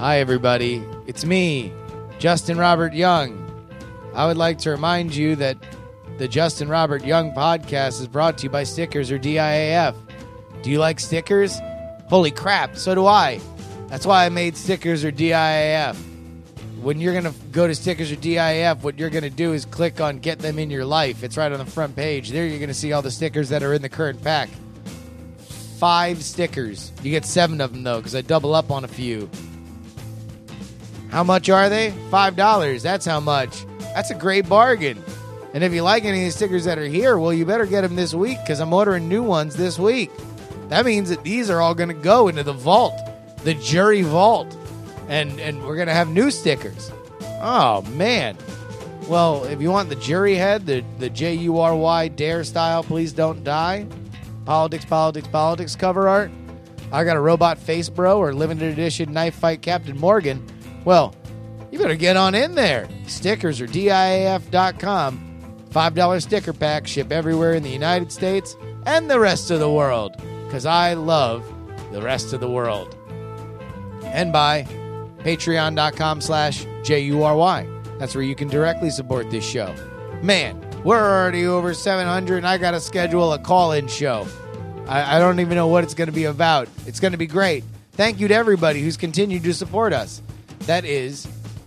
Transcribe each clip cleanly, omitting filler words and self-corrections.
Hi, everybody. It's me, Justin Robert Young. I would like to remind you that the Justin Robert Young podcast is brought to you by Stickers or DIAF. Do you like stickers? Holy crap, so do I. That's why I made Stickers or DIAF. When you're going to go to Stickers or DIAF, what you're going to do is click on Get Them in Your Life. It's right on the front page. There you're going to see all the stickers that are in the current pack. 5 stickers. You get 7 of them, though, because I double up on a few. How much are they? $5. That's how much. That's a great bargain. And if you like any of the stickers that are here, well, you better get them this week because I'm ordering new ones this week. That means that these are all going to go into the vault, the jury vault, and we're going to have new stickers. Oh, man. Well, if you want the jury head, the Jury Dare style, Please Don't Die, Politics, Politics, Politics cover art, I got a robot face bro or limited edition knife fight Captain Morgan. Well, you better get on in there. Stickers or DIAF.com. $5 sticker pack, ship everywhere in the United States and the rest of the world. Because I love the rest of the world. And by Patreon.com/JURY. That's where you can directly support this show. Man, we're already over 700 and I got to schedule a call-in show. I don't even know what it's going to be about. It's going to be great. Thank you to everybody who's continued to support us. That is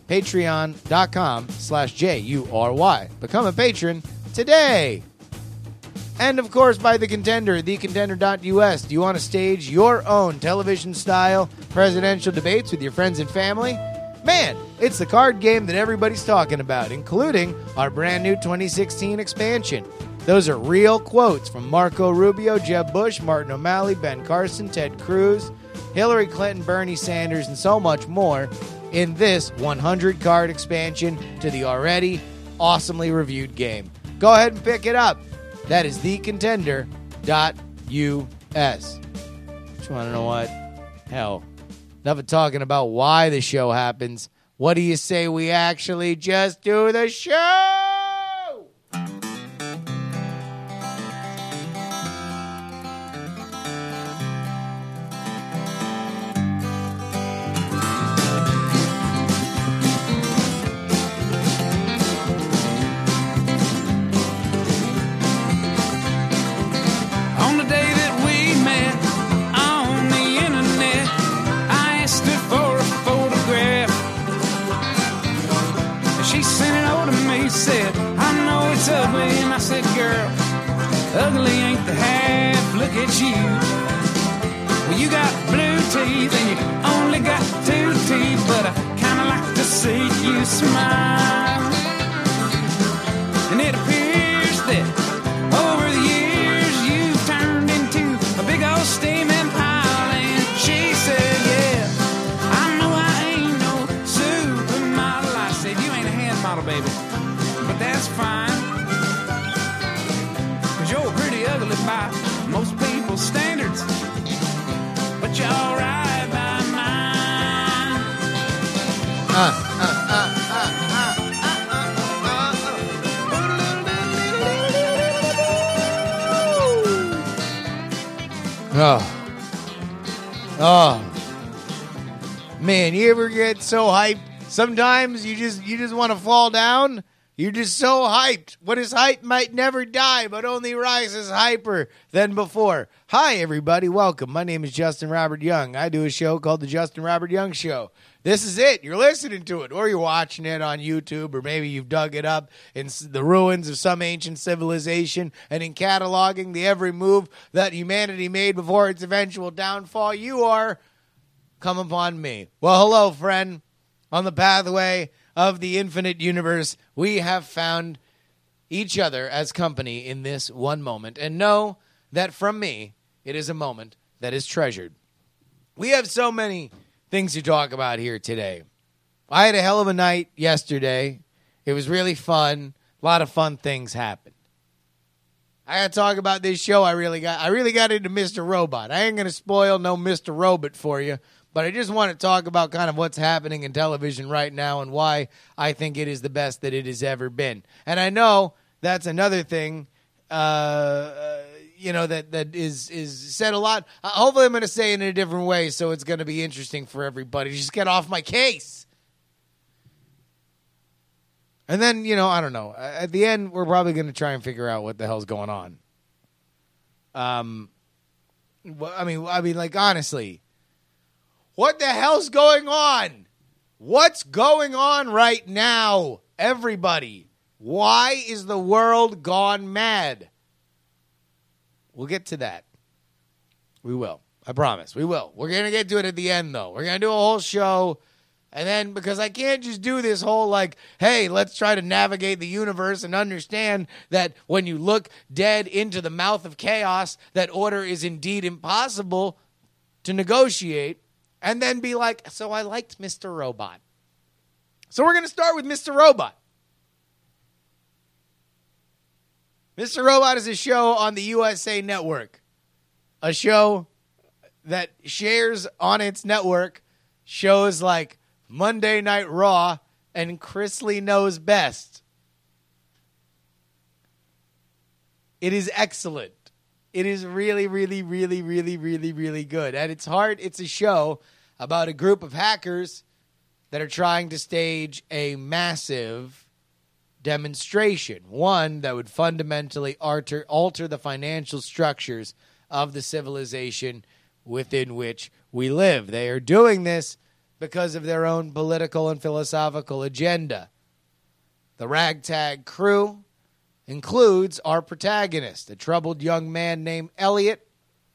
patreon.com/JURY. Become a patron today. And, of course, by The Contender, thecontender.us. Do you want to stage your own television-style presidential debates with your friends and family? Man, it's the card game that everybody's talking about, including our brand new 2016 expansion. Those are real quotes from Marco Rubio, Jeb Bush, Martin O'Malley, Ben Carson, Ted Cruz, Hillary Clinton, Bernie Sanders, and so much more in this 100-card expansion to the already awesomely reviewed game. Go ahead and pick it up. That is thecontender.us. Just want to know what? Hell, enough of talking about why the show happens. What do you say we actually just do the show? Ugly ain't the half, look at you. Well, you got blue teeth and you only got 2 teeth, but I kinda like to see you smile. And it appears that over the years you've turned into a big old steaming pile. And she said, yeah, I know I ain't no supermodel. I said, you ain't a hand model, baby, but that's fine. You're pretty ugly by most people's standards, but you're all right by mine. Oh, man, you ever get so hyped? Sometimes you just want to fall down. You're just so hyped. What is hype might never die, but only rises hyper than before. Hi, everybody. Welcome. My name is Justin Robert Young. I do a show called The Justin Robert Young Show. This is it. You're listening to it, or you're watching it on YouTube, or maybe you've dug it up in the ruins of some ancient civilization, and in cataloging the every move that humanity made before its eventual downfall, you are come upon me. Well, hello, friend. On the pathway of the infinite universe, we have found each other as company in this one moment. And know that from me, it is a moment that is treasured. We have so many things to talk about here today. I had a hell of a night yesterday. It was really fun. A lot of fun things happened. I got to talk about this show. I really got into Mr. Robot. I ain't going to spoil no Mr. Robot for you. But I just want to talk about kind of what's happening in television right now and why I think it is the best that it has ever been. And I know that's another thing that is said a lot. Hopefully I'm going to say it in a different way, so it's going to be interesting for everybody. Just get off my case. And then, I don't know. At the end, we're probably going to try and figure out what the hell's going on. I mean, like, honestly, what the hell's going on? What's going on right now, everybody? Why is the world gone mad? We'll get to that. We will. I promise. We will. We're going to get to it at the end, though. We're going to do a whole show. And then, because I can't just do this whole, like, hey, let's try to navigate the universe and understand that when you look dead into the mouth of chaos, that order is indeed impossible to negotiate, and then be like, so I liked Mr. Robot. So we're going to start with Mr. Robot. Mr. Robot is a show on the USA Network. A show that shares on its network shows like Monday Night Raw and Chrisley Knows Best. It is excellent. It is really, really, really, really, really, really good. At its heart, it's a show about a group of hackers that are trying to stage a massive demonstration, one that would fundamentally alter the financial structures of the civilization within which we live. They are doing this because of their own political and philosophical agenda. The ragtag crew includes our protagonist, a troubled young man named Elliot,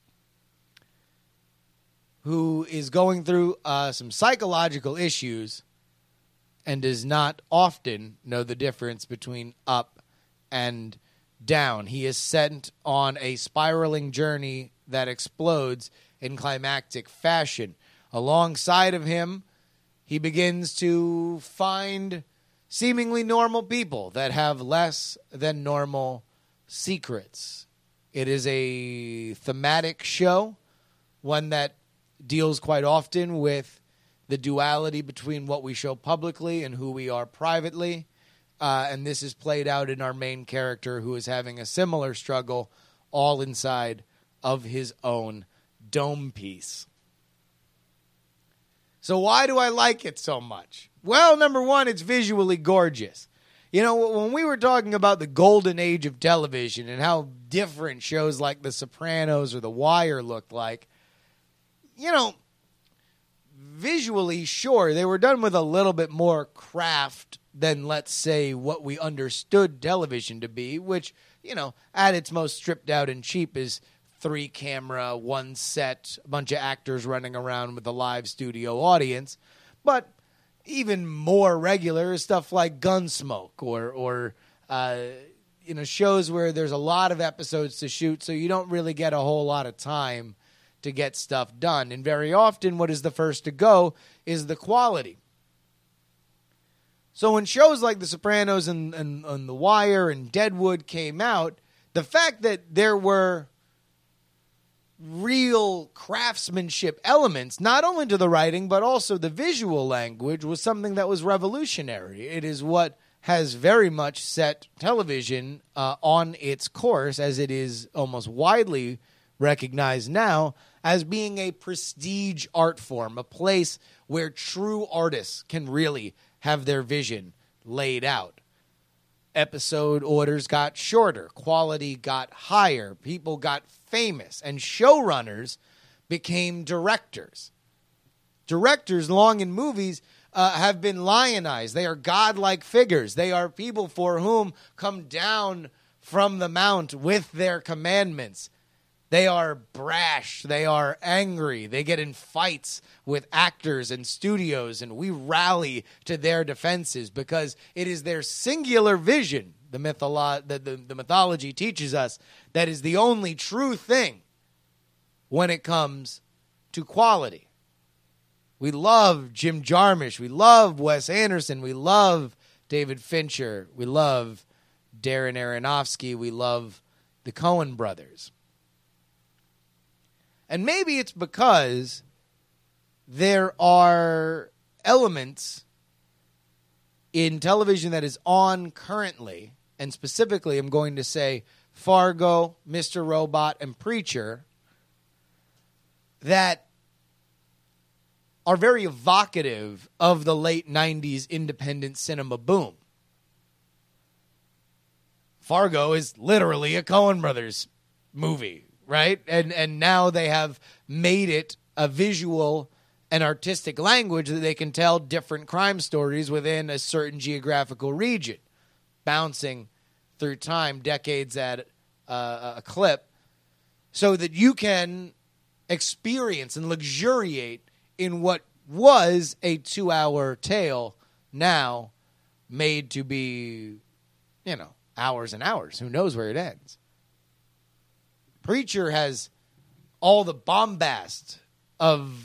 who is going through some psychological issues and does not often know the difference between up and down. He is sent on a spiraling journey that explodes in climactic fashion. Alongside of him, he begins to find seemingly normal people that have less than normal secrets. It is a thematic show, one that deals quite often with the duality between what we show publicly and who we are privately. And this is played out in our main character, who is having a similar struggle all inside of his own dome piece. So why do I like it so much? Well, number one, it's visually gorgeous. When we were talking about the golden age of television and how different shows like The Sopranos or The Wire looked like, visually, sure, they were done with a little bit more craft than, let's say, what we understood television to be, which, at its most stripped out and cheap is 3 camera, 1 set, a bunch of actors running around with a live studio audience. But even more regular is stuff like Gunsmoke or shows where there's a lot of episodes to shoot, so you don't really get a whole lot of time to get stuff done. And very often what is the first to go is the quality. So when shows like The Sopranos and The Wire and Deadwood came out, the fact that there were real craftsmanship elements, not only to the writing, but also the visual language, was something that was revolutionary. It is what has very much set television on its course, as it is almost widely recognized now as being a prestige art form, a place where true artists can really have their vision laid out. Episode orders got shorter, quality got higher, people got famous, and showrunners became directors. Directors, long in movies, have been lionized. They are godlike figures. They are people for whom come down from the mount with their commandments. They are brash. They are angry. They get in fights with actors and studios, and we rally to their defenses because it is their singular vision, the mythology teaches us, that is the only true thing when it comes to quality. We love Jim Jarmusch. We love Wes Anderson. We love David Fincher. We love Darren Aronofsky. We love the Coen brothers. And maybe it's because there are elements in television that is on currently, and specifically I'm going to say Fargo, Mr. Robot, and Preacher that are very evocative of the late 90s independent cinema boom. Fargo is literally a Coen Brothers movie, right? And now they have made it a visual and artistic language that they can tell different crime stories within a certain geographical region, bouncing through time, decades at a clip, so that you can experience and luxuriate in what was a 2-hour tale, now made to be, hours and hours. Who knows where it ends? Preacher has all the bombast of,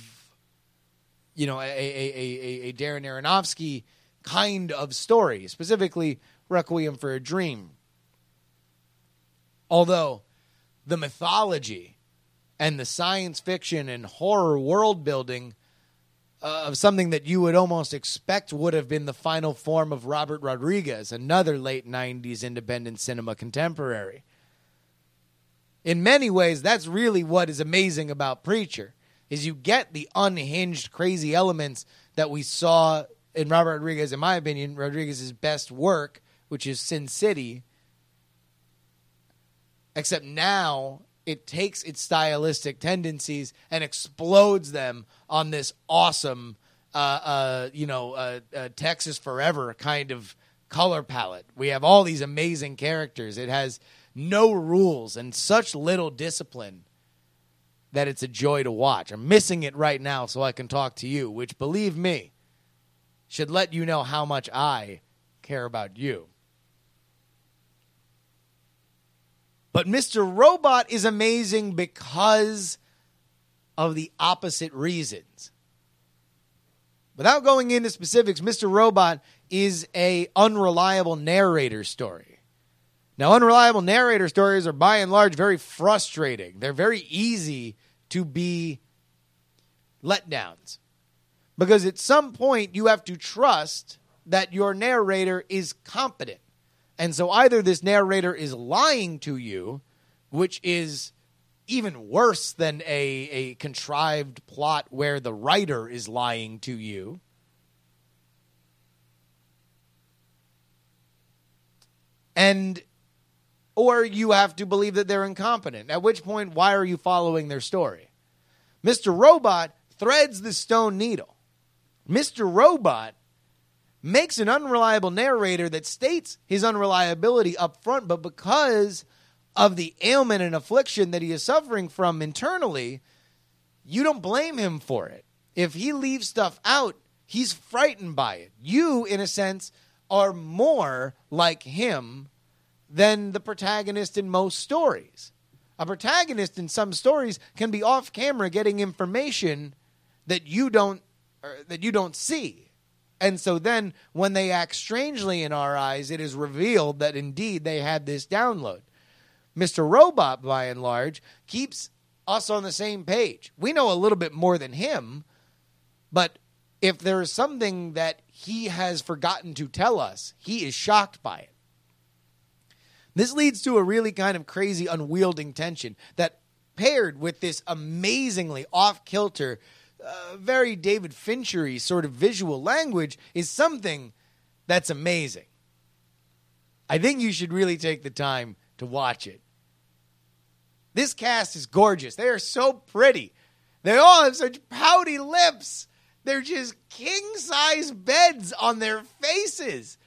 a Darren Aronofsky kind of story, specifically Requiem for a Dream. Although the mythology and the science fiction and horror world building of something that you would almost expect would have been the final form of Robert Rodriguez, another late 90s independent cinema contemporary. In many ways, that's really what is amazing about Preacher, is you get the unhinged, crazy elements that we saw in Robert Rodriguez, in my opinion, Rodriguez's best work, which is Sin City. Except now it takes its stylistic tendencies and explodes them on this awesome, Texas Forever kind of color palette. We have all these amazing characters. It has no rules and such little discipline that it's a joy to watch. I'm missing it right now so I can talk to you, which, believe me, should let you know how much I care about you. But Mr. Robot is amazing because of the opposite reasons. Without going into specifics, Mr. Robot is an unreliable narrator story. Now, unreliable narrator stories are by and large very frustrating. They're very easy to be letdowns. Because at some point you have to trust that your narrator is competent. And so either this narrator is lying to you, which is even worse than a contrived plot where the writer is lying to you, or you have to believe that they're incompetent, at which point, why are you following their story? Mr. Robot threads the stone needle. Mr. Robot makes an unreliable narrator that states his unreliability up front, but because of the ailment and affliction that he is suffering from internally, you don't blame him for it. If he leaves stuff out, he's frightened by it. You, in a sense, are more like him than the protagonist in most stories. A protagonist in some stories can be off camera getting information that you don't see. And so then when they act strangely in our eyes, it is revealed that indeed they had this download. Mr. Robot, by and large, keeps us on the same page. We know a little bit more than him, but if there is something that he has forgotten to tell us, he is shocked by it. This leads to a really kind of crazy, unwielding tension that, paired with this amazingly off-kilter, very David Finchery sort of visual language, is something that's amazing. I think you should really take the time to watch it. This cast is gorgeous. They are so pretty. They all have such pouty lips. They're just king-size beds on their faces.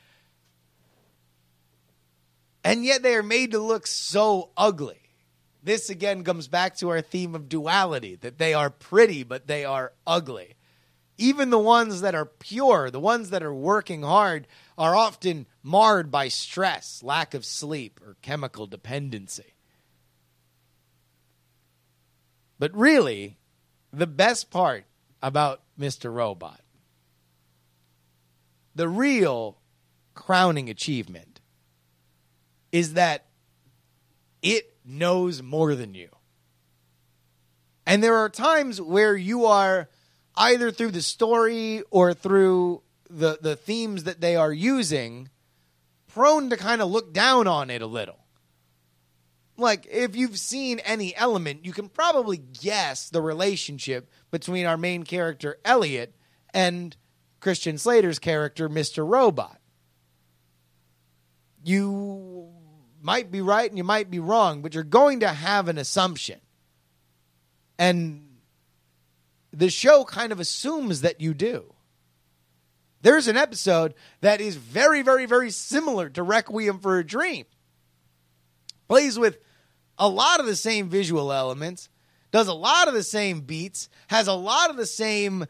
And yet they are made to look so ugly. This again comes back to our theme of duality, that they are pretty, but they are ugly. Even the ones that are pure, the ones that are working hard, are often marred by stress, lack of sleep, or chemical dependency. But really, the best part about Mr. Robot, the real crowning achievement, is that it knows more than you. And there are times where you are, either through the story or through the themes that they are using, prone to kind of look down on it a little. like, if you've seen any Element, you can probably guess the relationship between our main character, Elliot, and Christian Slater's character, Mr. Robot. You might be right and you might be wrong, but you're going to have an assumption. And the show kind of assumes that you do. There's an episode that is very, very, very similar to Requiem for a Dream. Plays with a lot of the same visual elements, does a lot of the same beats, has a lot of the same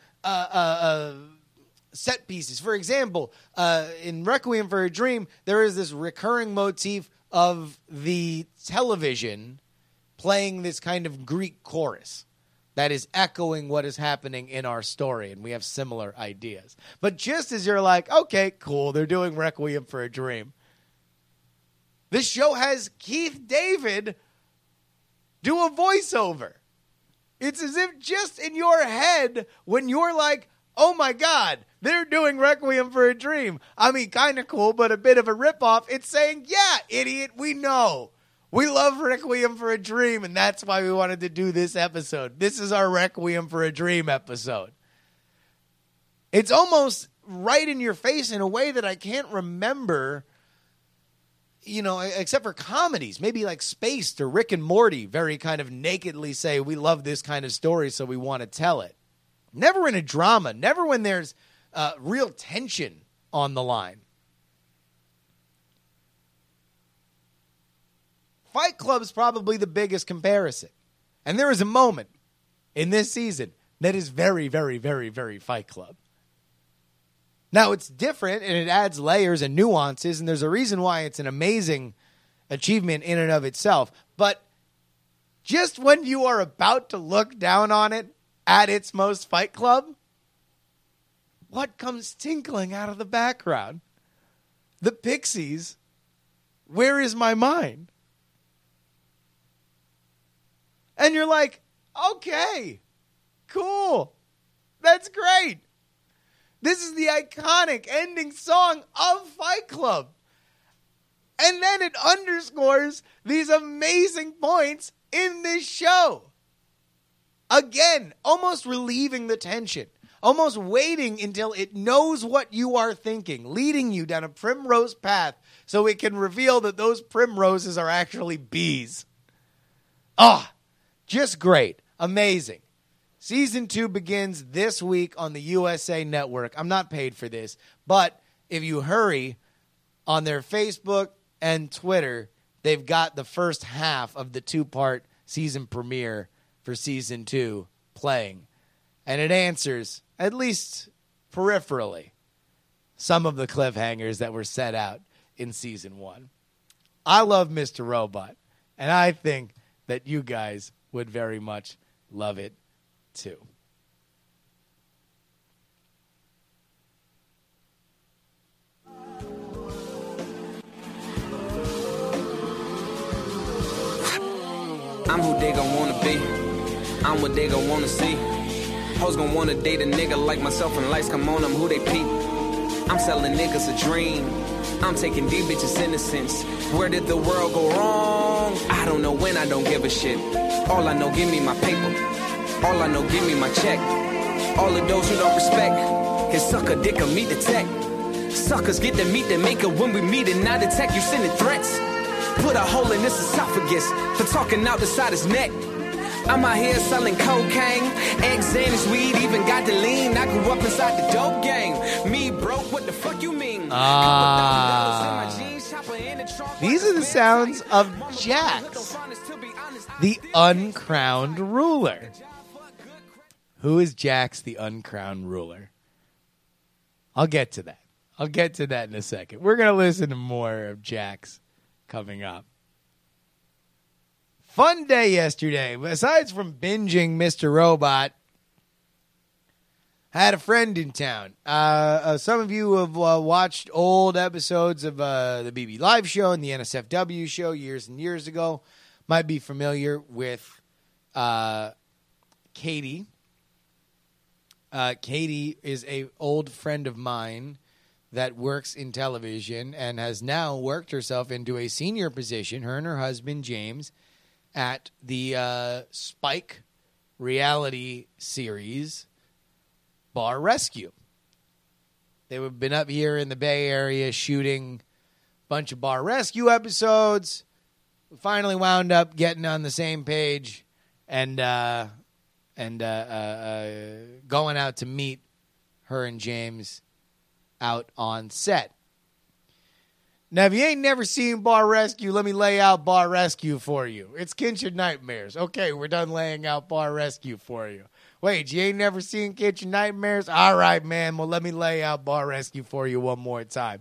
set pieces. For example, in Requiem for a Dream, there is this recurring motif of the television playing this kind of Greek chorus that is echoing what is happening in our story, and we have similar ideas. But just as you're like, okay, cool, they're doing Requiem for a Dream, this show has Keith David do a voiceover. It's as if just in your head, when you're like, oh my God, they're doing Requiem for a Dream. I mean, kind of cool, but a bit of a ripoff. It's saying, yeah, idiot, we know. We love Requiem for a Dream, and that's why we wanted to do this episode. This is our Requiem for a Dream episode. It's almost right in your face in a way that I can't remember, you know, except for comedies. Maybe like Spaced or Rick and Morty very kind of nakedly say, we love this kind of story, so we want to tell it. Never in a drama. Never when there's real tension on the line. Fight Club's probably the biggest comparison. And there is a moment in this season that is very, very, very, very Fight Club. Now, it's different, and it adds layers and nuances, and there's a reason why it's an amazing achievement in and of itself. But just when you are about to look down on it at its most Fight Club, what comes tinkling out of the background? The Pixies, Where Is My Mind? And you're like, okay, cool. That's great. This is the iconic ending song of Fight Club. And then it underscores these amazing points in this show. Again, almost relieving the tension. Almost waiting until it knows what you are thinking. Leading you down a primrose path so it can reveal that those primroses are actually bees. Ah! Just great. Amazing. Season 2 begins this week on the USA Network. I'm not paid for this, but if you hurry, on their Facebook and Twitter, they've got the first half of the 2-part season premiere for Season 2 playing. And it answers, at least peripherally, some of the cliffhangers that were set out in Season 1. I love Mr. Robot, and I think that you guys would very much love it too. I'm who they gon' wanna be. I'm what they gon' wanna see. Hoes gon' wanna date a nigga like myself when lights come on, I'm who they peep. I'm selling niggas a dream. I'm taking these bitches' innocence. Where did the world go wrong? I don't know when, I don't give a shit. All I know, give me my paper. All I know, give me my check. All of those who don't respect can suck a dick or meet the tech. Suckers get to meet the maker when we meet and not detect you sending threats. Put a hole in this esophagus for talking out the side his neck. I'm out here selling cocaine, eggs and his weed, even got the lean. I grew up inside the dope game. Me broke, what the fuck you mean? These are the sounds of Jax, the uncrowned ruler. Who is Jax, the uncrowned ruler? I'll get to that. I'll get to that in a second. We're going to listen to more of Jax coming up. Fun day yesterday. Besides from binging Mr. Robot, I had a friend in town. Some of you have watched old episodes of the BB Live show and the NSFW show years and years ago. Might be familiar with Katie. Katie is an old friend of mine that works in television and has now worked herself into a senior position, her and her husband, James, at the Spike reality series Bar Rescue. They've been up here in the Bay Area shooting a bunch of Bar Rescue episodes. We finally wound up getting on the same page and going out to meet her and James out on set. Now, if you ain't never seen Bar Rescue, let me lay out Bar Rescue for you. It's Kitchen Nightmares. Okay, we're done laying out Bar Rescue for you. Wait, you ain't never seen Kitchen Nightmares? All right, man. Well, let me lay out Bar Rescue for you one more time.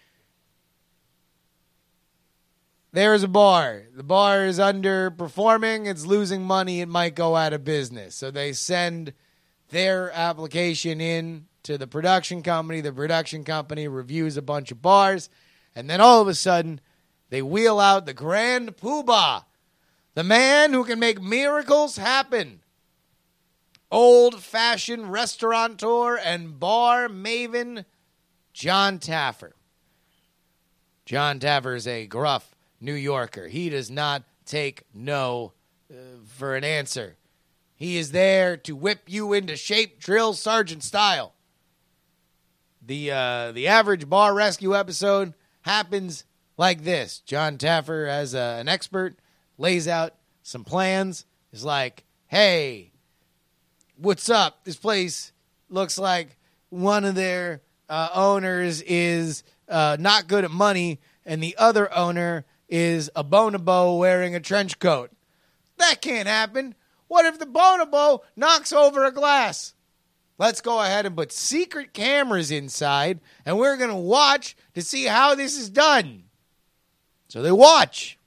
There's a bar. The bar is underperforming. It's losing money. It might go out of business. So they send their application in to the production company. The production company reviews a bunch of bars. And then all of a sudden, they wheel out the Grand Poobah, the man who can make miracles happen. Old-fashioned restaurateur and bar maven, John Taffer. John Taffer is a gruff New Yorker. He does not take no for an answer. He is there to whip you into shape, drill sergeant style. The average Bar Rescue episode happens like this. John Taffer, as an expert, lays out some plans. Is like, hey, what's up? This place looks like one of their owners is not good at money, and the other owner is a bonobo wearing a trench coat. That can't happen. What if the bonobo knocks over a glass? Let's go ahead and put secret cameras inside, and we're going to watch to see how this is done. So they watch.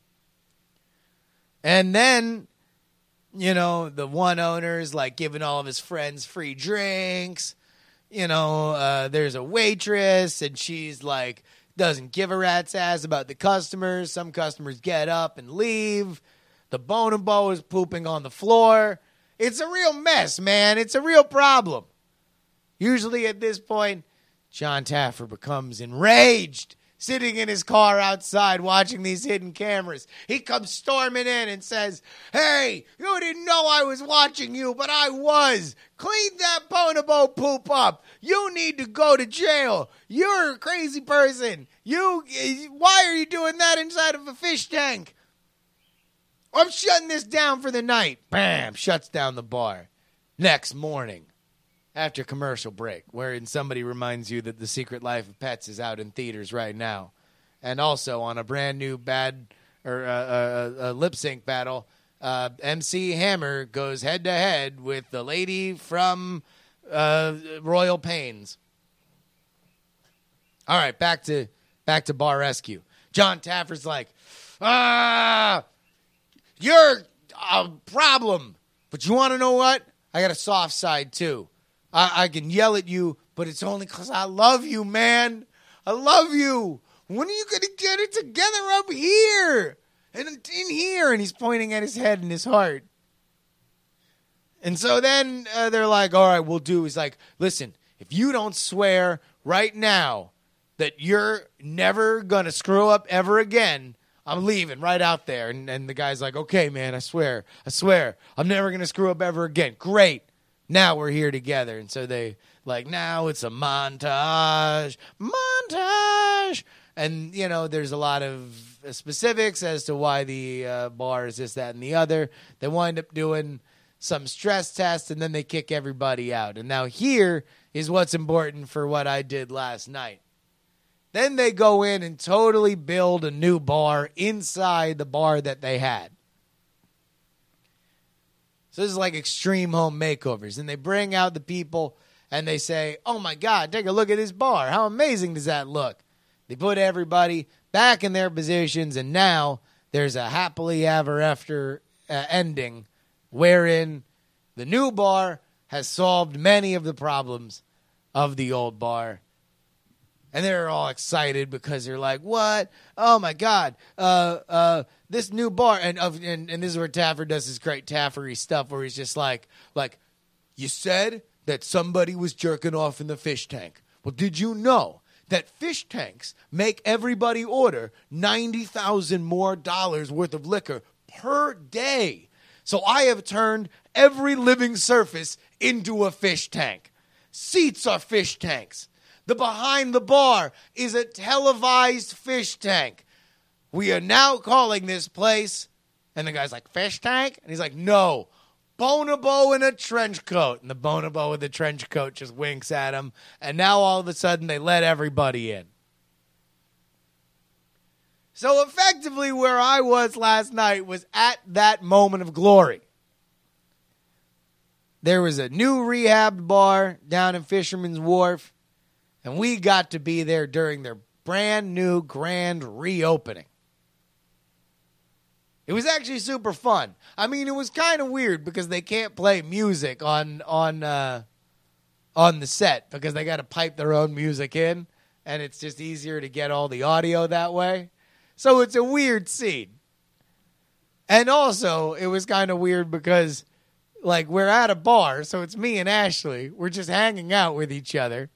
And then, you know, the one owner is like giving all of his friends free drinks. You know, there's a waitress, and she's like, doesn't give a rat's ass about the customers. Some customers get up and leave. The bonobo is pooping on the floor. It's a real mess, man. It's a real problem. Usually at this point, John Taffer becomes enraged, sitting in his car outside watching these hidden cameras. He comes storming in and says, hey, you didn't know I was watching you, but I was. Clean that bonobo poop up. You need to go to jail. You're a crazy person. Why are you doing that inside of a fish tank? I'm shutting this down for the night. Bam, shuts down the bar. Next morning, after commercial break, wherein somebody reminds you that The Secret Life of Pets is out in theaters right now. And also on a brand new lip sync battle, MC Hammer goes head to head with the lady from Royal Pains. All right, back to Bar Rescue. John Taffer's like, you're a problem. But you want to know what? I got a soft side, too. I can yell at you, but it's only because I love you, man. I love you. When are you going to get it together up here? And in here. And he's pointing at his head and his heart. And so then they're like, all right, we'll do. He's like, listen, if you don't swear right now that you're never going to screw up ever again, I'm leaving right out there. And the guy's like, okay, man, I swear. I'm never going to screw up ever again. Great. Now we're here together. And so they like, now it's a montage. And, you know, there's a lot of specifics as to why the bar is this, that, and the other. They wind up doing some stress tests, and then they kick everybody out. And now here is what's important for what I did last night. Then they go in and totally build a new bar inside the bar that they had. So this is like extreme home makeovers. And they bring out the people and they say, oh my God, take a look at this bar. How amazing does that look? They put everybody back in their positions, and now there's a happily ever after ending wherein the new bar has solved many of the problems of the old bar. And they're all excited because they're like, what? Oh, my God. This new bar. And this is where Taffer does his great Taffery stuff where he's just like, you said that somebody was jerking off in the fish tank. Well, did you know that fish tanks make everybody order $90,000 more worth of liquor per day. So I have turned every living surface into a fish tank. Seats are fish tanks. The behind the bar is a televised fish tank. We are now calling this place, and the guy's like, fish tank? And he's like, no, Bonobo in a trench coat. And the Bonobo with the trench coat just winks at him. And now all of a sudden they let everybody in. So effectively where I was last night was at that moment of glory. There was a new rehabbed bar down in Fisherman's Wharf, and we got to be there during their brand new grand reopening. It was actually super fun. I mean, it was kind of weird because they can't play music on the set because they got to pipe their own music in, and it's just easier to get all the audio that way. So it's a weird scene. And also, it was kind of weird because, like, we're at a bar, so it's me and Ashley. We're just hanging out with each other.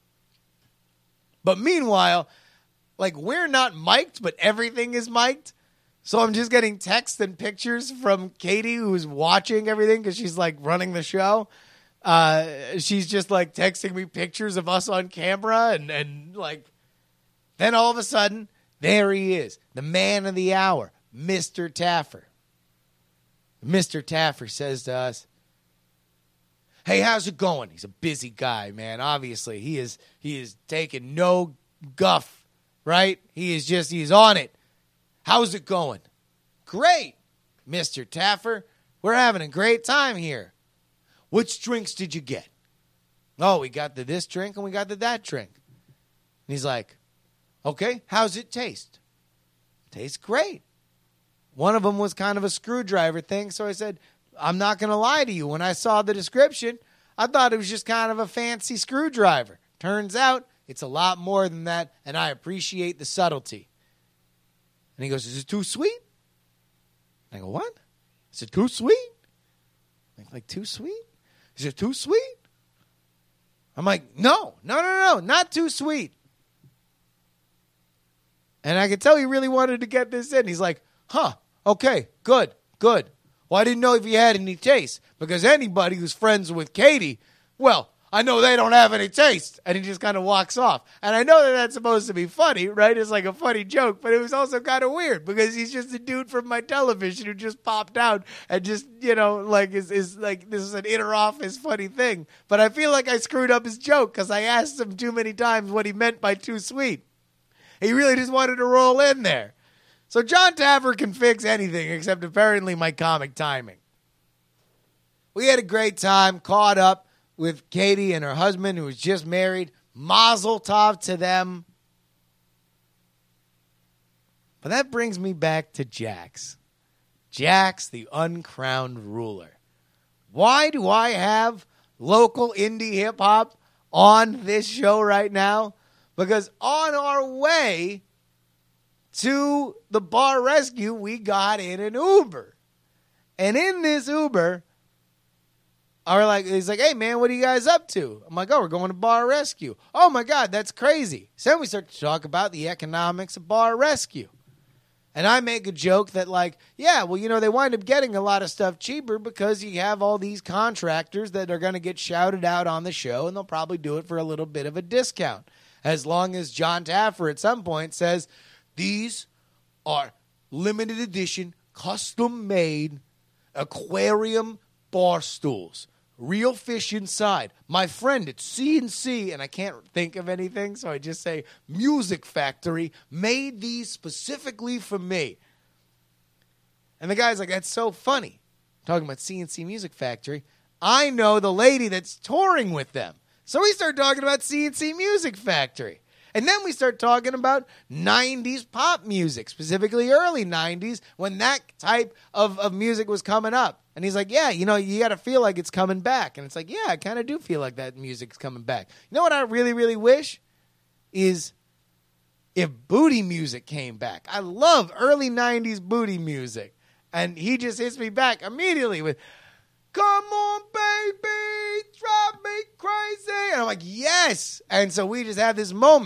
But meanwhile, like, we're not mic'd, but everything is mic'd. So I'm just getting texts and pictures from Katie, who's watching everything because she's, like, running the show. She's just, like, texting me pictures of us on camera. And like, then all of a sudden, there he is, the man of the hour, Mr. Taffer. Mr. Taffer says to us, hey, how's it going? He's a busy guy, man. Obviously, he is taking no guff, right? He's on it. How's it going? Great, Mr. Taffer. We're having a great time here. Which drinks did you get? Oh, we got the this drink and we got the that drink. And he's like, okay, how's it taste? Tastes great. One of them was kind of a screwdriver thing, so I said, I'm not going to lie to you. When I saw the description, I thought it was just kind of a fancy screwdriver. Turns out, it's a lot more than that, and I appreciate the subtlety. And he goes, is it too sweet? And I go, what? Is it too sweet? Like too sweet? Is it too sweet? I'm like, no, not too sweet. And I could tell he really wanted to get this in. He's like, huh, okay, good. Well, I didn't know if you had any taste, because anybody who's friends with Katie, well, I know they don't have any taste. And he just kind of walks off. And I know that that's supposed to be funny, right? It's like a funny joke, but it was also kind of weird because he's just a dude from my television who just popped out and just, like is like, this is an inter-office funny thing. But I feel like I screwed up his joke because I asked him too many times what he meant by too sweet. He really just wanted to roll in there. So John Taffer can fix anything except apparently my comic timing. We had a great time, caught up with Katie and her husband who was just married. Mazel tov to them. But that brings me back to Jax. Jax, the uncrowned ruler. Why do I have local indie hip-hop on this show right now? Because on our way to the bar rescue, we got in an Uber. And in this Uber, he's like, hey, man, what are you guys up to? I'm like, oh, we're going to bar rescue. Oh, my God, that's crazy. So then we start to talk about the economics of bar rescue. And I make a joke that, like, yeah, well, they wind up getting a lot of stuff cheaper because you have all these contractors that are going to get shouted out on the show, and they'll probably do it for a little bit of a discount. As long as John Taffer at some point says, these are limited edition, custom-made aquarium bar stools. Real fish inside. My friend at C&C, and I can't think of anything, so I just say Music Factory, made these specifically for me. And the guy's like, that's so funny. Talking about C&C Music Factory. I know the lady that's touring with them. So we start talking about C&C Music Factory. And then we start talking about 90s pop music, specifically early 90s, when that type of music was coming up. And he's like, yeah, you got to feel like it's coming back. And it's like, yeah, I kind of do feel like that music's coming back. You know what I really, really wish? Is if booty music came back. I love early 90s booty music. And he just hits me back immediately with, come on, baby, drive me crazy. And I'm like, yes. And so we just have this moment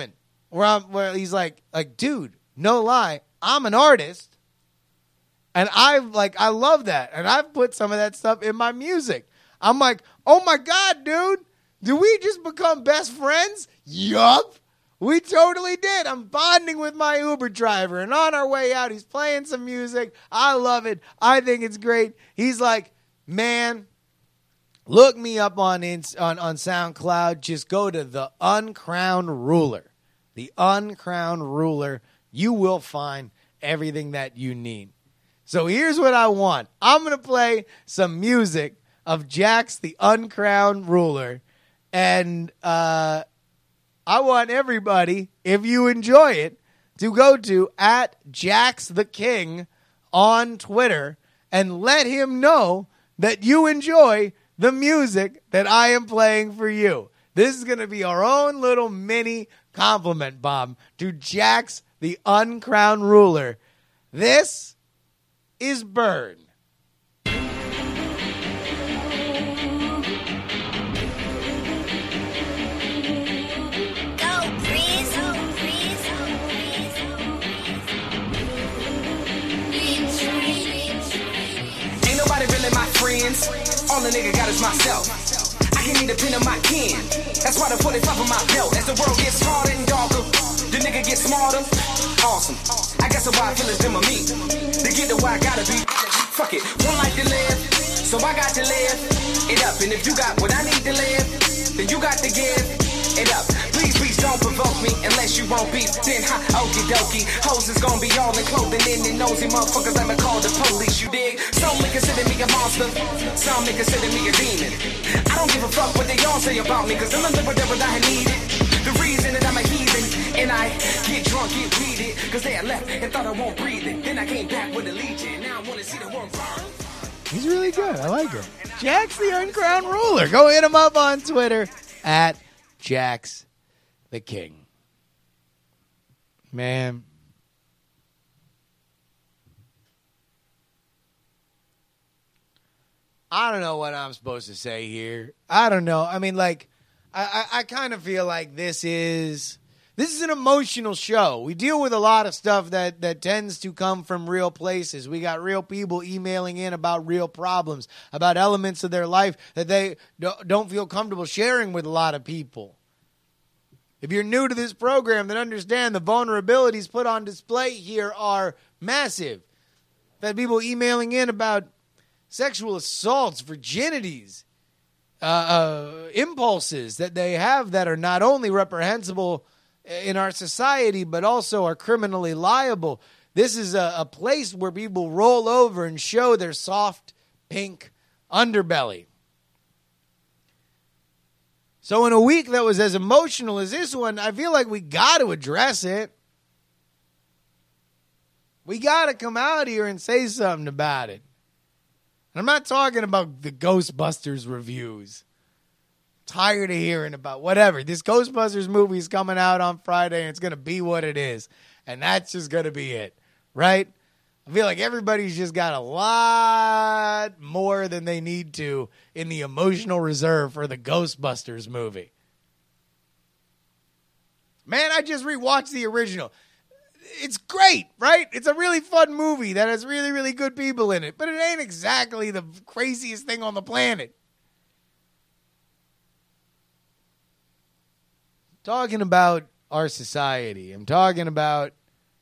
where he's like, dude, no lie, I'm an artist, and I love that, and I've put some of that stuff in my music. I'm like, oh my God, dude, do we just become best friends? Yup. We totally did. I'm bonding with my Uber driver, and on our way out, he's playing some music. I love it. I think it's great. He's like, man, look me up on SoundCloud. Just go to The Uncrowned Ruler. The Uncrowned Ruler. You will find everything that you need. So here's what I want. I'm going to play some music of Jax the Uncrowned Ruler, and I want everybody, if you enjoy it, to go to @JaxTheKing on Twitter and let him know that you enjoy the music that I am playing for you. This is going to be our own little mini compliment bomb to Jax the Uncrowned Ruler. This is Burn. My friends, all the nigga got is myself. I can need a pin of my kin. That's why the 45 on my belt. As the world gets harder and darker, the nigga gets smarter. Awesome. I guess that's why I feel it's them or me. To get to where I gotta be. Fuck it. One life to live, so I got to live it up. And if you got what I need to live, then you got to give it up. Please don't provoke me unless you won't beef. Then okie dokie. Hoes is gonna be all in clothing in and nosy motherfuckers. I'ma call the police, you dig? Some may consider me a monster, some may consider me a demon. I don't give a fuck what they all say about me, cause I'm the whatever I needed. The reason that I'm a heathen, and I get drunk, get weeded, cause they had left and thought I won't breathe it. Then I came back with a legion, now I wanna see the world burn. He's really good, I like it. Jax the Uncrowned Ruler. Go hit him up on Twitter @JaxTheKing. Man. I don't know what I'm supposed to say here. I don't know. I mean, like, I kind of feel like this is an emotional show. We deal with a lot of stuff that tends to come from real places. We got real people emailing in about real problems, about elements of their life that they don't feel comfortable sharing with a lot of people. If you're new to this program, then understand the vulnerabilities put on display here are massive. I've had people emailing in about sexual assaults, virginities, impulses that they have that are not only reprehensible in our society, but also are criminally liable. This is a place where people roll over and show their soft, pink underbelly. So in a week that was as emotional as this one, I feel like we got to address it. We got to come out here and say something about it. And I'm not talking about the Ghostbusters reviews. I'm tired of hearing about whatever. This Ghostbusters movie is coming out on Friday, and it's going to be what it is. And that's just going to be it, right? I feel like everybody's just got a lot more than they need to in the emotional reserve for the Ghostbusters movie. Man, I just rewatched the original. It's great, right? It's a really fun movie that has really, really good people in it, but it ain't exactly the craziest thing on the planet. I'm talking about our society. I'm talking about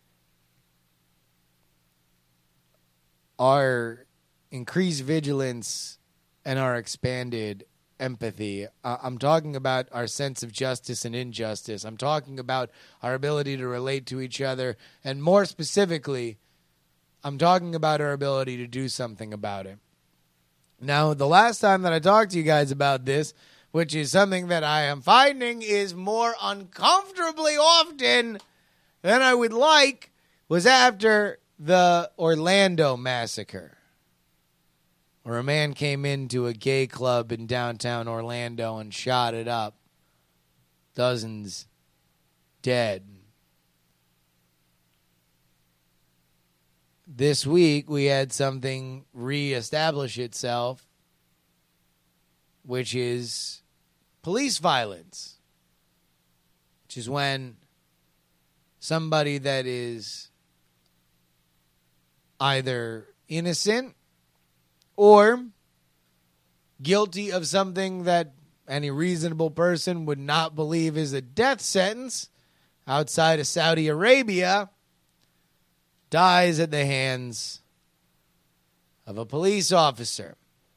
our increased vigilance and our expanded empathy. I'm talking about our sense of justice and injustice. I'm talking about our ability to relate to each other. And more specifically, I'm talking about our ability to do something about it. Now, the last time that I talked to you guys about this, which is something that I am finding is more uncomfortably often than I would like, was after the Orlando massacre, where a man came into a gay club in downtown Orlando and shot it up. Dozens dead. This week, we had something reestablish itself, which is police violence, which is when somebody that is either innocent or guilty of something that any reasonable person would not believe is a death sentence outside of Saudi Arabia dies at the hands of a police officer.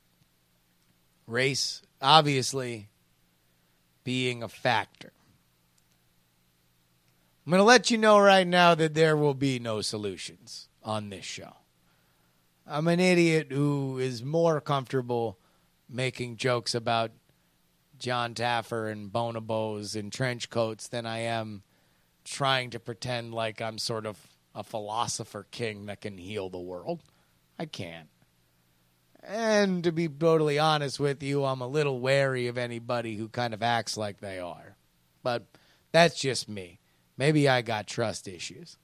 Race, obviously, being a factor. I'm going to let you know right now that there will be no solutions on this show. I'm an idiot who is more comfortable making jokes about John Taffer and bonobos and trench coats than I am trying to pretend like I'm sort of a philosopher king that can heal the world. I can't. And to be totally honest with you, I'm a little wary of anybody who kind of acts like they are. But that's just me. Maybe I got trust issues.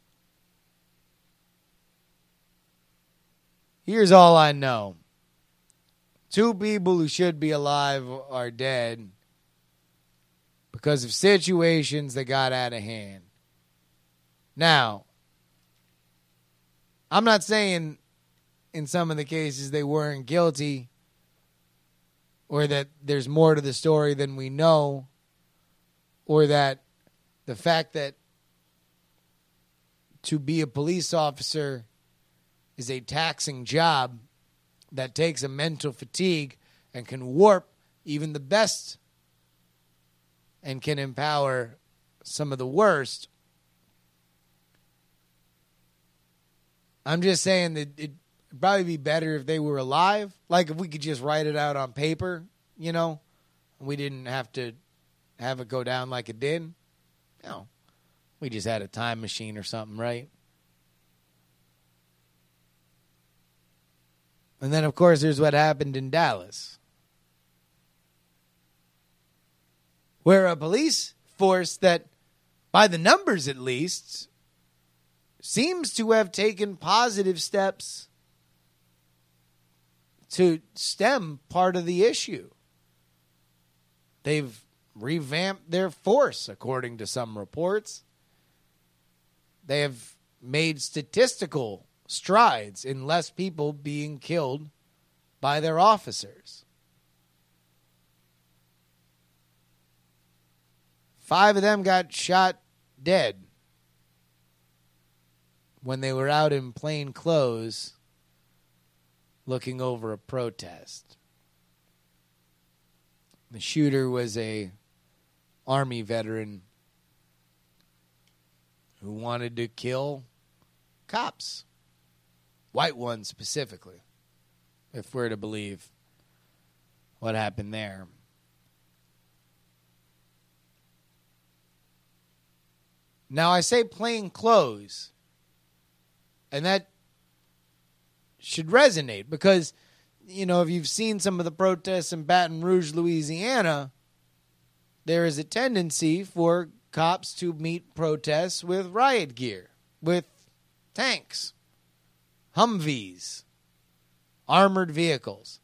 Here's all I know. 2 people who should be alive are dead because of situations that got out of hand. Now, I'm not saying in some of the cases they weren't guilty or that there's more to the story than we know, or that the fact that to be a police officer is a taxing job that takes a mental fatigue and can warp even the best and can empower some of the worst. I'm just saying that it'd probably be better if they were alive. Like if we could just write it out on paper, you know, we didn't have to have it go down like it did. No, we just had a time machine or something, right? And then, of course, there's what happened in Dallas, where a police force that, by the numbers at least, seems to have taken positive steps to stem part of the issue. They've revamped their force, according to some reports. They have made statistical strides in less people being killed by their officers. 5 of them got shot dead when they were out in plain clothes looking over a protest. The shooter was a Army veteran who wanted to kill cops. White ones specifically, if we're to believe what happened there. Now, I say plain clothes, and that should resonate because, you know, if you've seen some of the protests in Baton Rouge, Louisiana, there is a tendency for cops to meet protests with riot gear, with tanks, Humvees, armored vehicles.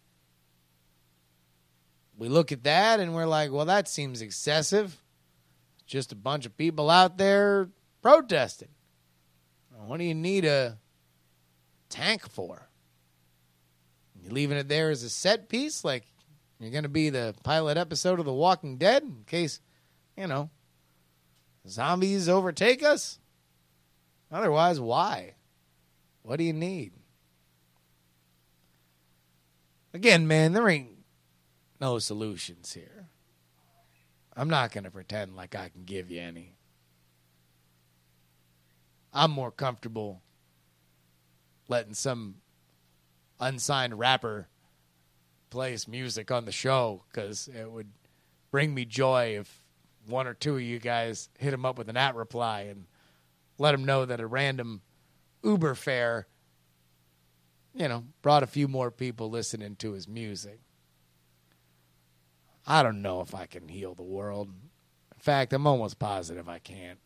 We look at that and we're like, well, that seems excessive. Just a bunch of people out there protesting. What do you need a tank for? You leaving it there as a set piece? Like you're going to be the pilot episode of The Walking Dead in case, you know, zombies overtake us? Otherwise, why? What do you need? Again, man, there ain't no solutions here. I'm not going to pretend like I can give you any. I'm more comfortable letting some unsigned rapper play his music on the show because it would bring me joy if 1 or 2 of you guys hit him up with an @ reply and let him know that a random Uber fare, you know, brought a few more people listening to his music. I don't know if I can heal the world. In fact, I'm almost positive I can't.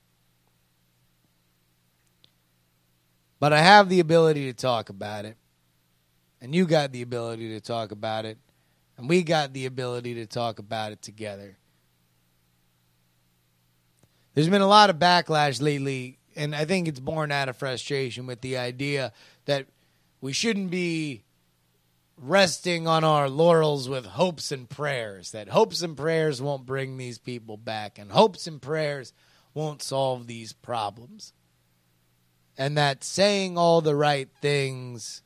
But I have the ability to talk about it. And you got the ability to talk about it. And we got the ability to talk about it together. There's been a lot of backlash lately And I think it's born out of frustration with the idea that we shouldn't be resting on our laurels with hopes and prayers, that hopes and prayers won't bring these people back, and hopes and prayers won't solve these problems. And that saying all the right things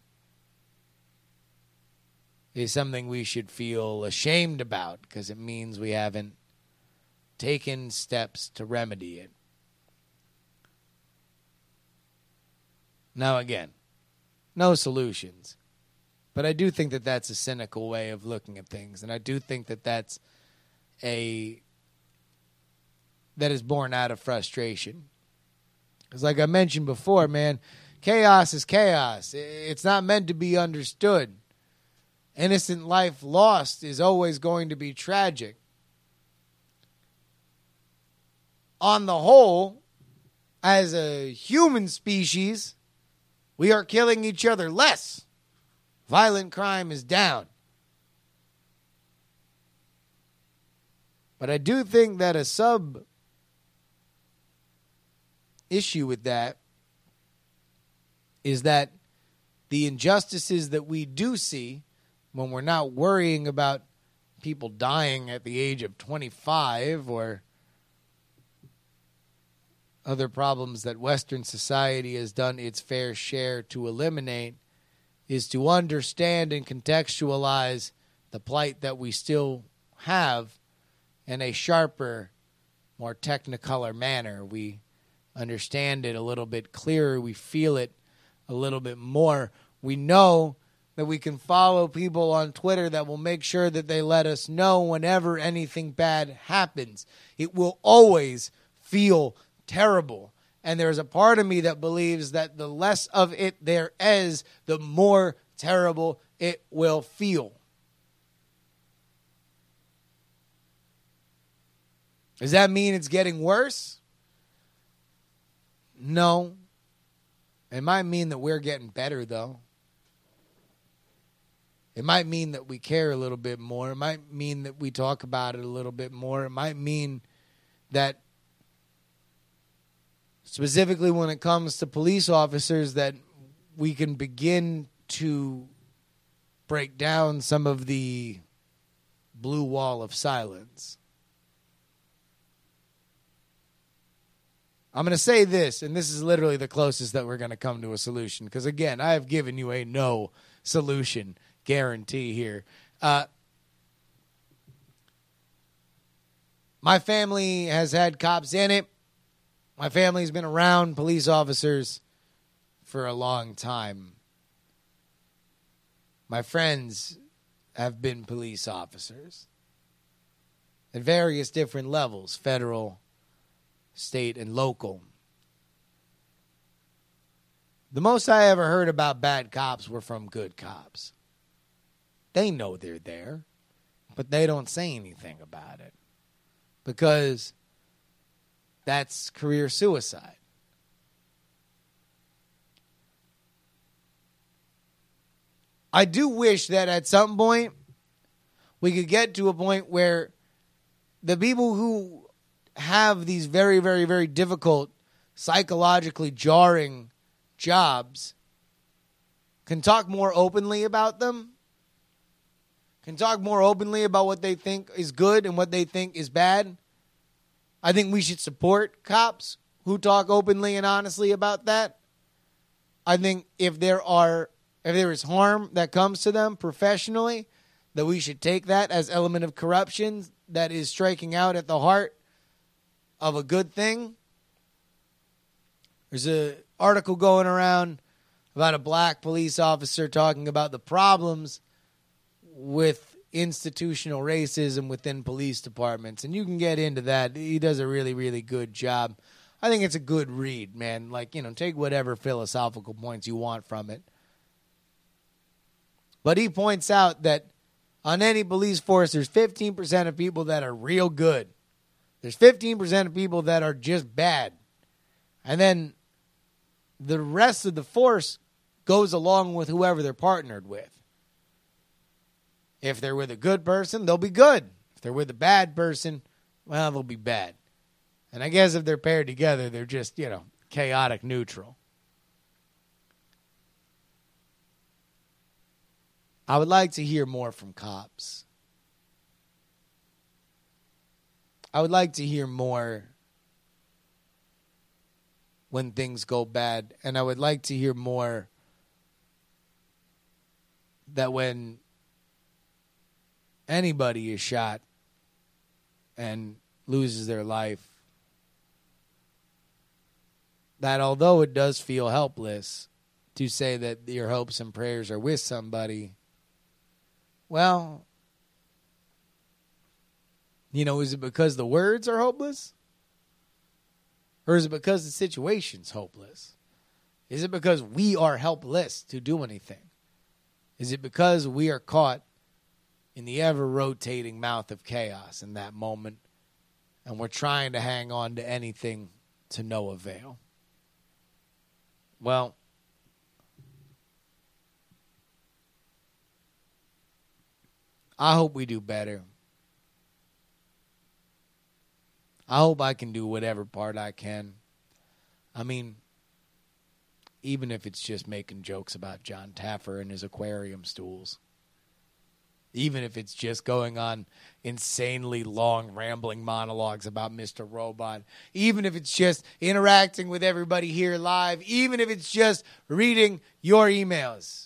is something we should feel ashamed about because it means we haven't taken steps to remedy it. Now, again, no solutions. But I do think that that's a cynical way of looking at things. And I do think that that is born out of frustration. Because like I mentioned before, man, chaos is chaos. It's not meant to be understood. Innocent life lost is always going to be tragic. On the whole, as a human species, we are killing each other less. Violent crime is down. But I do think that a sub-issue with that is that the injustices that we do see when we're not worrying about people dying at the age of 25 or other problems that Western society has done its fair share to eliminate, is to understand and contextualize the plight that we still have in a sharper, more technicolor manner. We understand it a little bit clearer. We feel it a little bit more. We know that we can follow people on Twitter that will make sure that they let us know whenever anything bad happens. It will always feel terrible. And there's a part of me that believes that the less of it there is, the more terrible it will feel. Does that mean it's getting worse? No. It might mean that we're getting better, though. It might mean that we care a little bit more. It might mean that we talk about it a little bit more. It might mean that specifically when it comes to police officers, that we can begin to break down some of the blue wall of silence. I'm going to say this, and this is literally the closest that we're going to come to a solution, because, again, I have given you a no solution guarantee here. My family has had cops in it. My family's been around police officers for a long time. My friends have been police officers at various different levels, federal, state, and local. The most I ever heard about bad cops were from good cops. They know they're there, but they don't say anything about it because that's career suicide. I do wish that at some point we could get to a point where the people who have these very, very, very difficult, psychologically jarring jobs can talk more openly about them, can talk more openly about what they think is good and what they think is bad. I think we should support cops who talk openly and honestly about that. I think if there is harm that comes to them professionally, that we should take that as element of corruption that is striking out at the heart of a good thing. There's an article going around about a black police officer talking about the problems with institutional racism within police departments, and you can get into that. He does a really, really good job. I think it's a good read, man. Like, take whatever philosophical points you want from it. But he points out that on any police force, there's 15% of people that are real good. There's 15% of people that are just bad. And then the rest of the force goes along with whoever they're partnered with. If they're with a good person, they'll be good. If they're with a bad person, well, they'll be bad. And I guess if they're paired together, they're just, chaotic neutral. I would like to hear more from cops. I would like to hear more when things go bad. And I would like to hear more that when anybody is shot and loses their life, that although it does feel helpless to say that your hopes and prayers are with somebody, well, is it because the words are hopeless? Or is it because the situation's hopeless? Is it because we are helpless to do anything? Is it because we are caught in the ever-rotating mouth of chaos in that moment, and we're trying to hang on to anything to no avail? Well, I hope we do better. I hope I can do whatever part I can. I mean, even if it's just making jokes about John Taffer and his aquarium stools. Even if it's just going on insanely long, rambling monologues about Mr. Robot. Even if it's just interacting with everybody here live. Even if it's just reading your emails.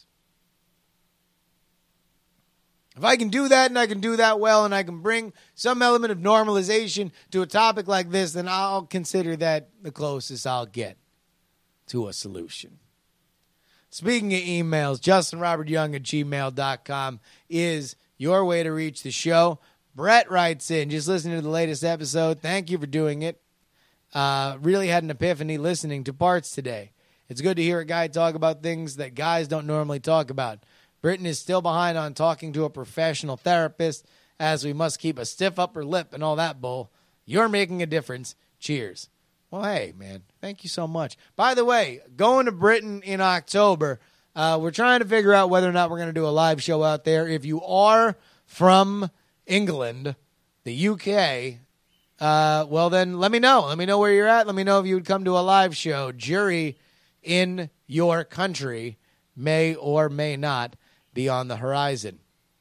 If I can do that and I can do that well and I can bring some element of normalization to a topic like this, then I'll consider that the closest I'll get to a solution. Speaking of emails, JustinRobertYoung@gmail.com is your way to reach the show. Brett writes in, just listening to the latest episode. Thank you for doing it. Really had an epiphany listening to parts today. It's good to hear a guy talk about things that guys don't normally talk about. Britain is still behind on talking to a professional therapist, as we must keep a stiff upper lip and all that bull. You're making a difference. Cheers. Well, hey, man, thank you so much. By the way, going to Britain in October, we're trying to figure out whether or not we're going to do a live show out there. If you are from England, the UK, well, then let me know. Let me know where you're at. Let me know if you would come to a live show. Jury in your country may or may not be on the horizon.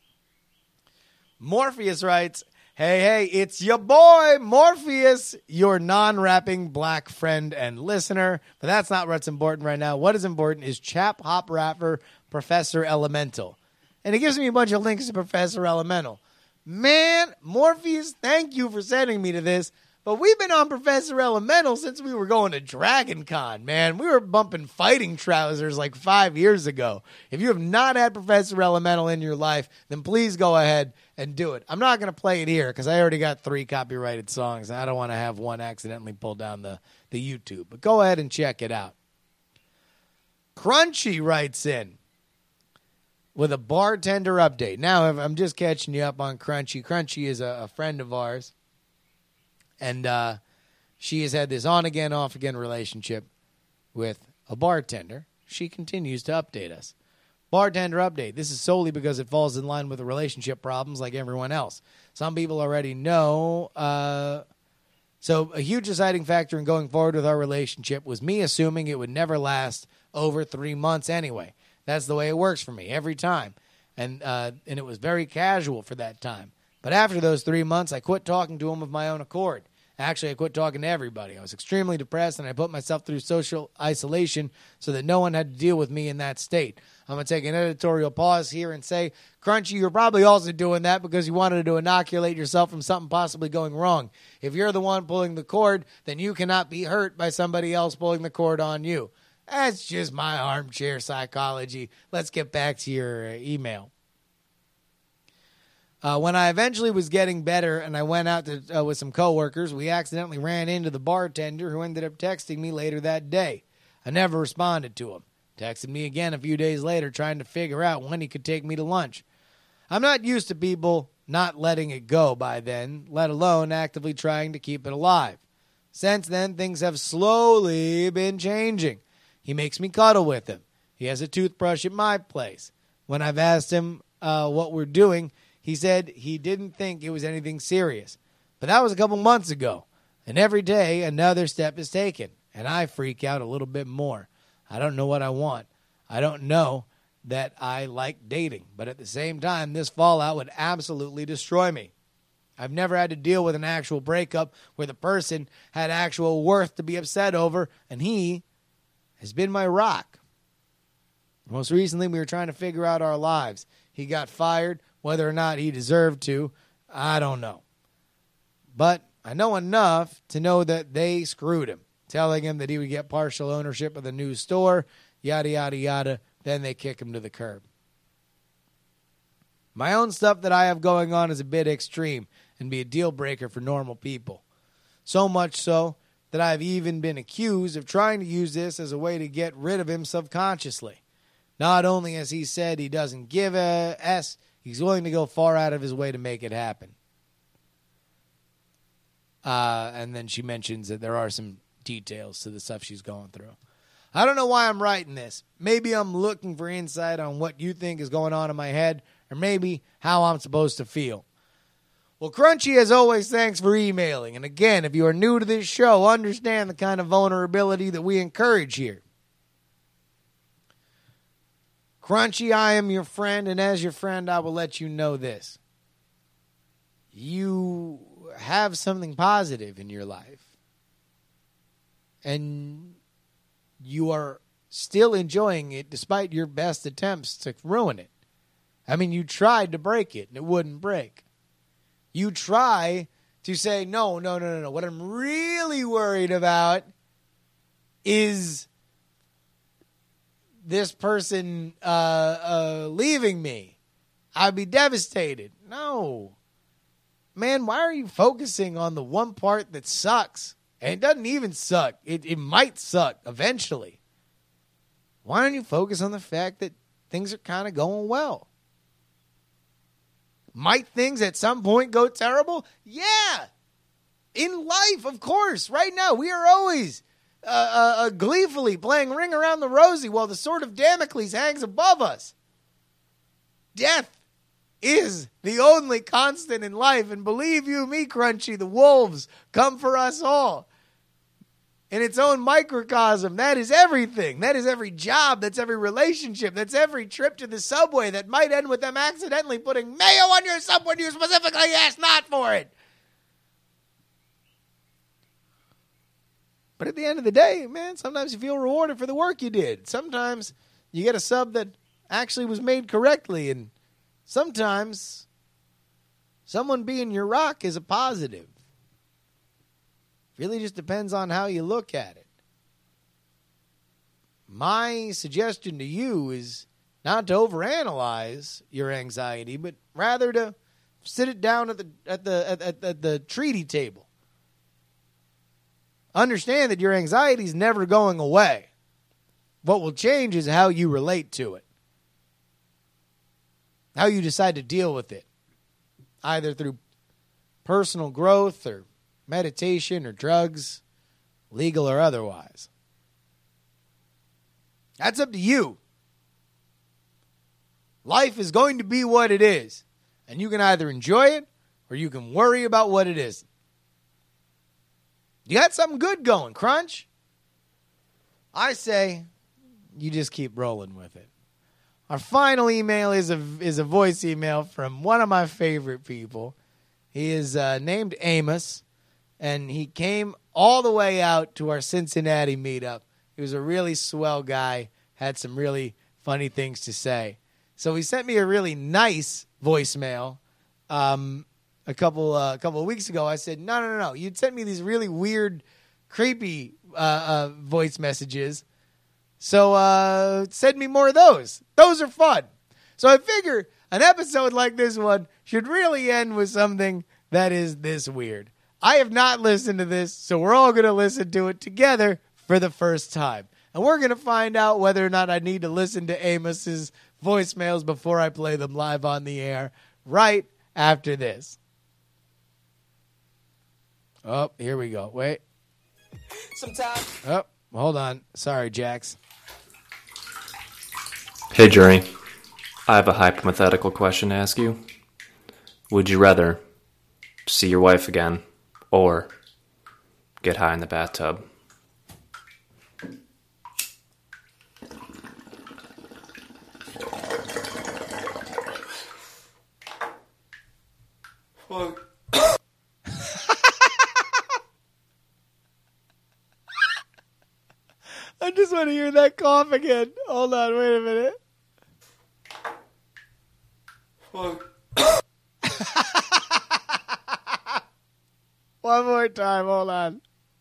Morpheus writes, hey, it's your boy, Morpheus, your non-rapping black friend and listener. But that's not what's important right now. What is important is Chap Hop Rapper Professor Elemental. And it gives me a bunch of links to Professor Elemental. Man, Morpheus, thank you for sending me to this. But we've been on Professor Elemental since we were going to Dragon Con, man. We were bumping fighting trousers like 5 years ago. If you have not had Professor Elemental in your life, then please go ahead and do it. I'm not going to play it here because I already got 3 copyrighted songs. And I don't want to have one accidentally pull down the YouTube. But go ahead and check it out. Crunchy writes in with a bartender update. Now, I'm just catching you up on Crunchy. Crunchy is a friend of ours. And she has had this on-again, off-again relationship with a bartender. She continues to update us. Bartender update. This is solely because it falls in line with the relationship problems like everyone else. Some people already know. So a huge deciding factor in going forward with our relationship was me assuming it would never last over 3 months anyway. That's the way it works for me every time. And it was very casual for that time. But after those 3 months, I quit talking to him of my own accord. Actually, I quit talking to everybody. I was extremely depressed, and I put myself through social isolation so that no one had to deal with me in that state. I'm going to take an editorial pause here and say, Crunchy, you're probably also doing that because you wanted to inoculate yourself from something possibly going wrong. If you're the one pulling the cord, then you cannot be hurt by somebody else pulling the cord on you. That's just my armchair psychology. Let's get back to your email. When I eventually was getting better and I went out to, with some coworkers, we accidentally ran into the bartender who ended up texting me later that day. I never responded to him. Texted me again a few days later trying to figure out when he could take me to lunch. I'm not used to people not letting it go by then, let alone actively trying to keep it alive. Since then, things have slowly been changing. He makes me cuddle with him. He has a toothbrush at my place. When I've asked him what we're doing, he said he didn't think it was anything serious. But that was a couple months ago. And every day, another step is taken. And I freak out a little bit more. I don't know what I want. I don't know that I like dating. But at the same time, this fallout would absolutely destroy me. I've never had to deal with an actual breakup where the person had actual worth to be upset over, and he has been my rock. Most recently, we were trying to figure out our lives. He got fired. Whether or not he deserved to, I don't know. But I know enough to know that they screwed him, telling him that he would get partial ownership of the new store, yada, yada, yada. Then they kick him to the curb. My own stuff that I have going on is a bit extreme and be a deal breaker for normal people. So much so that I've even been accused of trying to use this as a way to get rid of him subconsciously. Not only has he said he doesn't give a S, he's willing to go far out of his way to make it happen. And then she mentions that there are some details to the stuff she's going through. I don't know why I'm writing this. Maybe I'm looking for insight on what you think is going on in my head, or maybe how I'm supposed to feel. Well, Crunchy, as always, thanks for emailing. And again, if you are new to this show, understand the kind of vulnerability that we encourage here. Crunchy, I am your friend, and as your friend, I will let you know this. You have something positive in your life, and you are still enjoying it despite your best attempts to ruin it. I mean, you tried to break it, and it wouldn't break. You try to say, no. What I'm really worried about is this person leaving me. I'd be devastated. No. Man, why are you focusing on the one part that sucks? And it doesn't even suck. It might suck eventually. Why don't you focus on the fact that things are kind of going well? Might things at some point go terrible? Yeah. In life, of course. Right now, we are always gleefully playing Ring Around the Rosie while the sword of Damocles hangs above us. Death is the only constant in life. And believe you me, Crunchy, the wolves come for us all. In its own microcosm, that is everything. That is every job. That's every relationship. That's every trip to the subway that might end with them accidentally putting mayo on your sub when you specifically asked not for it. But at the end of the day, man, sometimes you feel rewarded for the work you did. Sometimes you get a sub that actually was made correctly. And sometimes someone being your rock is a positive. Really just depends on how you look at it. My suggestion to you is not to overanalyze your anxiety, but rather to sit it down at the treaty table. Understand that your anxiety is never going away. What will change is how you relate to it. How you decide to deal with it. Either through personal growth or meditation or drugs, legal or otherwise. That's up to you. Life is going to be what it is. And you can either enjoy it or you can worry about what it isn't. You got something good going, Crunch? I say you just keep rolling with it. Our final email is a voice email from one of my favorite people. He is named Amos. And he came all the way out to our Cincinnati meetup. He was a really swell guy, had some really funny things to say. So he sent me a really nice voicemail a couple of weeks ago. I said, no. You'd sent me these really weird, creepy voice messages. So send me more of those. Those are fun. So I figure an episode like this one should really end with something that is this weird. I have not listened to this, so we're all going to listen to it together for the first time. And we're going to find out whether or not I need to listen to Amos's voicemails before I play them live on the air right after this. Oh, here we go. Wait. Sometimes. Oh, hold on. Sorry, Jax. Hey, Jury. I have a hypothetical question to ask you. Would you rather see your wife again or get high in the bathtub? I just want to hear that cough again. Hold on, wait a minute. One more time, hold on.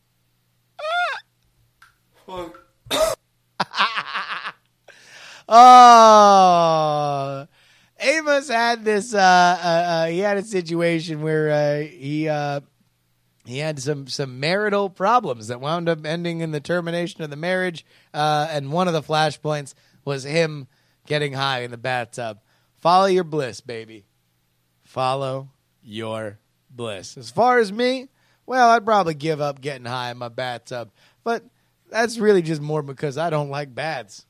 Oh, Amos had this. He had a situation where he had some marital problems that wound up ending in the termination of the marriage. And one of the flashpoints was him getting high in the bathtub. Follow your bliss, baby. Follow your bliss. As far as me, well, I'd probably give up getting high in my bathtub, but that's really just more because I don't like baths.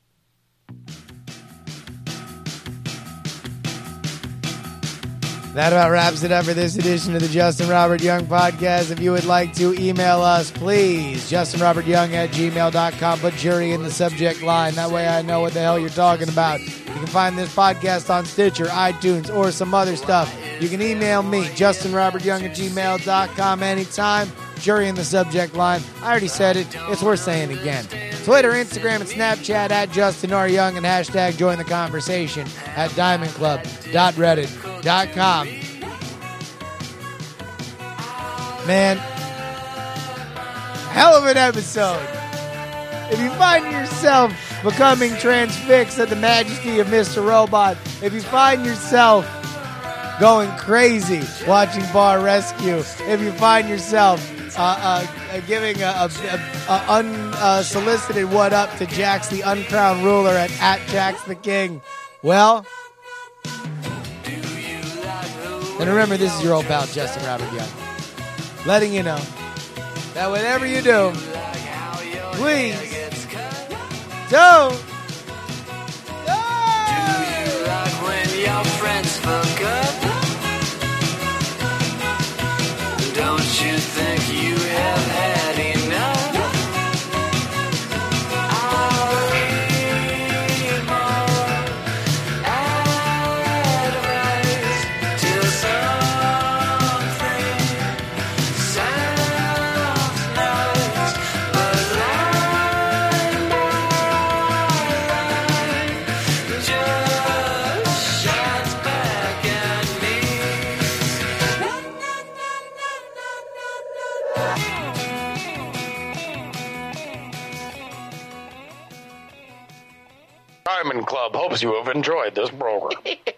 That about wraps it up for this edition of the Justin Robert Young Podcast. If you would like to email us, please, justinrobertyoung@gmail.com. Put jury in the subject line. That way I know what the hell you're talking about. You can find this podcast on Stitcher, iTunes, or some other stuff. You can email me, justinrobertyoung@gmail.com anytime. Jury in the subject line. I already said it. It's worth saying again. Twitter, Instagram, and Snapchat @JustinRYoung and hashtag join the conversation at diamondclub.reddit.com. Man, hell of an episode. If you find yourself becoming transfixed at the majesty of Mr. Robot, if you find yourself going crazy watching Bar Rescue, if you find yourself giving a unsolicited what up to Jax the uncrowned ruler at Jax the King, well, and remember, this is your old pal Justin Robert Young, letting you know that whatever you do, please don't. Do you like when your friends fuck up? Don't you think you have had enough? I'll need more advice till something sounds nice, but line by line just shines back at me. Diamond Club hopes you have enjoyed this program.